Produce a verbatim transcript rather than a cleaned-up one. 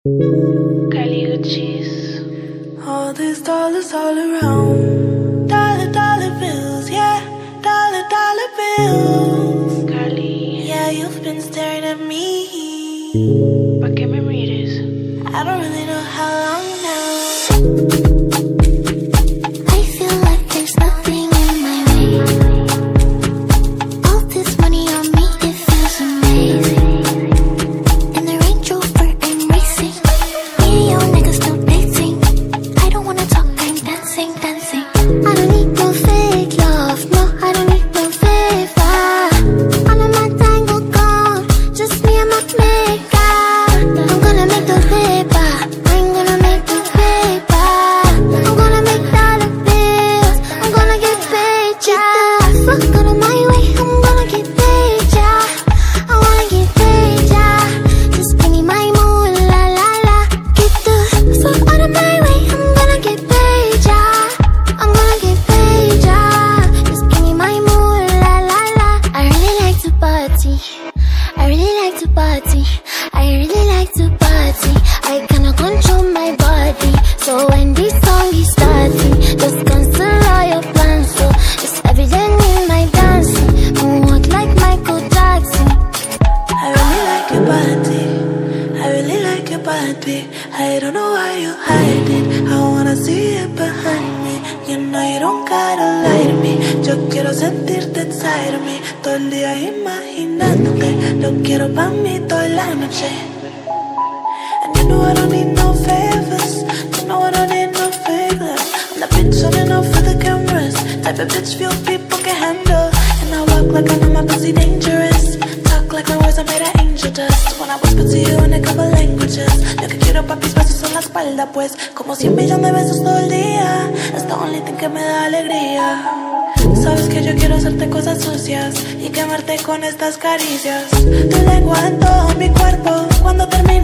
Kylie Uchis. All these dollars all around. Dollar, dollar bills, yeah. Dollar, dollar bills. Kylie. Yeah, you've been staring at me. ¿Pa' qué me mires? I don't really know how long now. I feel like there's nothing in my way. All this money on me, it feels amazing. In the Range Rover, I'm racing. Me and your nigga still dating. I don't wanna talk, I'm dancing, dancing. I don't need no fake love, no, I don't need no favor. All of my tango gone, just me and my makeup. I'm gonna make the paper, I'm gonna make the paper. I'm gonna make dollar bills, I'm gonna get paid, yeah. Fuck out of my way, I'm gonna get paid, yeah. I wanna get paid, yeah. Just give me my moolah, la la la. Get the fuck out of my way, I'm gonna get paid, yeah. I'm gonna get paid, yeah. Just give me my moolah, la la la. I really like to party, I really like to party, I really like to party. I cannot control my body, so when this song is starting, just cancel all your plans. So it's evident in my dancing, moonwalk like Michael Jackson. I really like your body. I really like your body. I don't know why you hide it. I wanna see it behind me. You know you don't gotta lie to me. Yo quiero sentirte inside of me. Todo el día imaginándote. Lo quiero pa' mí toda la noche. And you know I don't need no favors. You know I don't need no favors. I'm the bitch on and off for the cameras. Type of bitch few people can handle. And I walk like I know my pussy dangerous. Talk like my words are made of angel dust. When I whisper to you in a couple languages. Lo que quiero pa' mis besos en la espalda, pues. Como cien millones de besos todo el día. Es the only thing que me da alegría. Sabes que yo quiero hacerte cosas sucias y quemarte con estas caricias. Tu lengua en todo mi cuerpo. Cuando termine